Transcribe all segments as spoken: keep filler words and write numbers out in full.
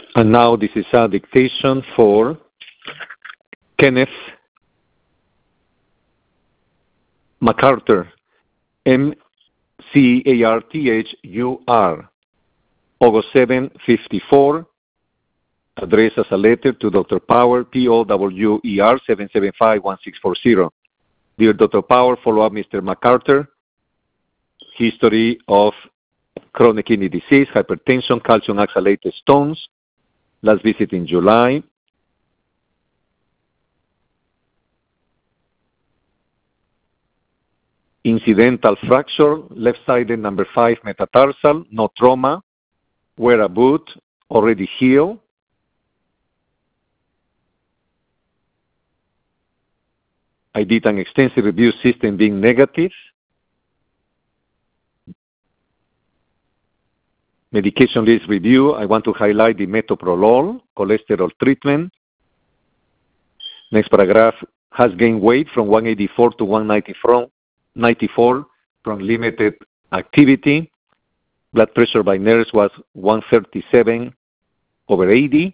And now this is a dictation for Kenneth MacArthur, M C A R T H U R, August seventh, fifty-four, addressed as a letter to Doctor Power, P O W E R seven seven five one six four zero. Dear Doctor Power, follow up Mister MacArthur, history of chronic kidney disease, hypertension, calcium oxalate stones, last visit in July. Incidental fracture, left-sided number five metatarsal, no trauma, wear a boot, already healed. I did an extensive review, system being negative. Medication list review, I want to highlight the metoprolol, cholesterol treatment. Next paragraph, has gained weight from one eighty-four to one ninety-four from limited activity. Blood pressure by nurse was one thirty-seven over eighty.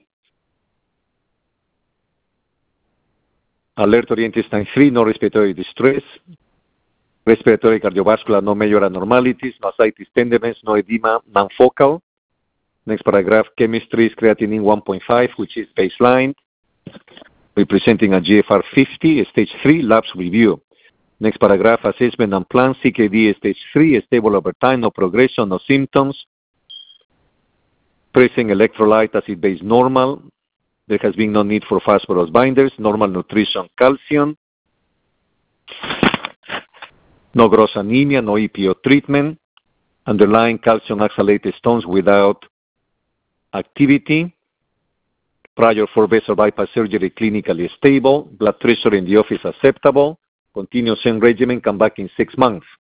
Alert oriented intestine three, no respiratory distress. Respiratory cardiovascular, no major abnormalities, no ascites tenderness, no edema, non-focal. Next paragraph, chemistry is creatinine one point five, which is baseline, representing a G F R fifty, stage three, labs review. Next paragraph, assessment and plan, C K D stage three, stable over time, no progression, no symptoms. Present electrolyte acid-base normal. There has been no need for phosphorus binders, normal nutrition, calcium. No gross anemia, no E P O treatment. Underlying calcium oxalate stones without activity. Prior four vessel bypass surgery clinically stable. Blood pressure in the office acceptable. Continue same regimen, come back in six months.